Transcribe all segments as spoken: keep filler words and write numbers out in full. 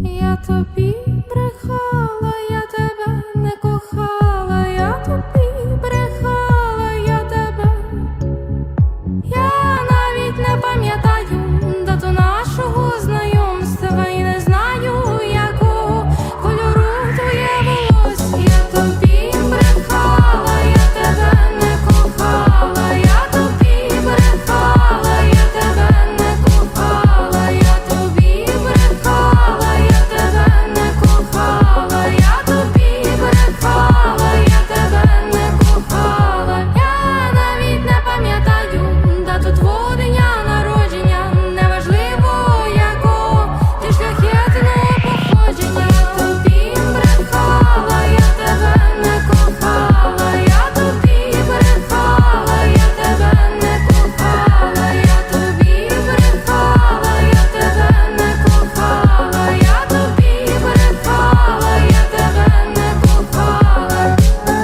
Я тобі брехала, я тебе не кохала, я тобі брехала, я тебе. Я навіть не пам'ятаю дату нашого знайомства і не знаю, якого кольору твоє волосся. Я тобі брехала, я тебе не кохала, я тобі брехала, я тебе не кохала, я тобі брехала, я тебе не кохала, я тобі брехала, я тебе не кохала. Я навіть не пам'ятаю дату твого дня народження, неважливо якого ти шляхетного походження. Я тобі брехала, я тебе не кохала, я тобі брехала, я тебе не кохала, я тобі брехала, я тебе не кохала, я тобі брехала, я тебе не кохала.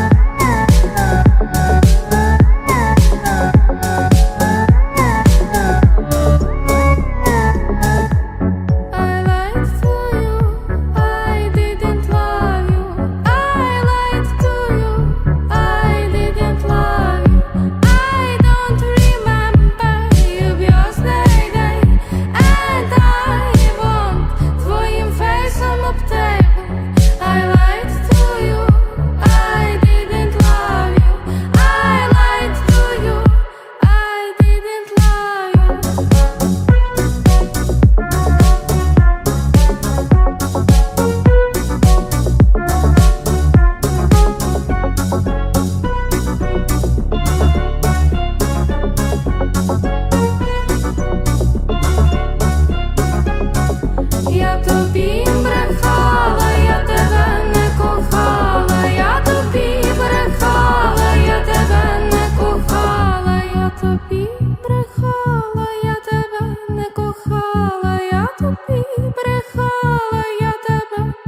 I lied to you, I didn't love you. I lied to you, I didn't love you. I don't remember your birthday day, and I want твоїм фейсом об тебе. I lied to you, I didn't love you. I lied to you, I didn't love you. Я тобі брехала, я тебе не кохала, я тобі брехала, я тебе не кохала, я тобі брехала, я тебе не кохала, я тобі брехала, я тебе